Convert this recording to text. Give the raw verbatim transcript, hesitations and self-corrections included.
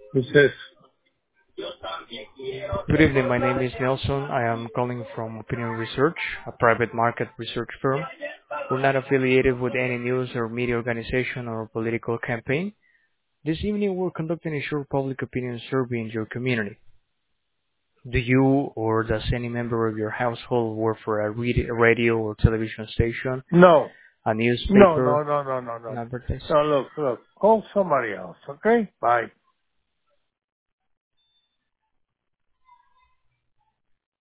Who says? Good evening. My name is Nelson. I am calling from Opinion Research, a private market research firm. We're not affiliated with any news or media organization or political campaign. This evening, we're conducting a short public opinion survey in your community. Do you or does any member of your household work for a read- a radio or television station, No. a No, no, newspaper, no, no, no, an no. advertising? No, look, look. Call somebody else, okay? Bye.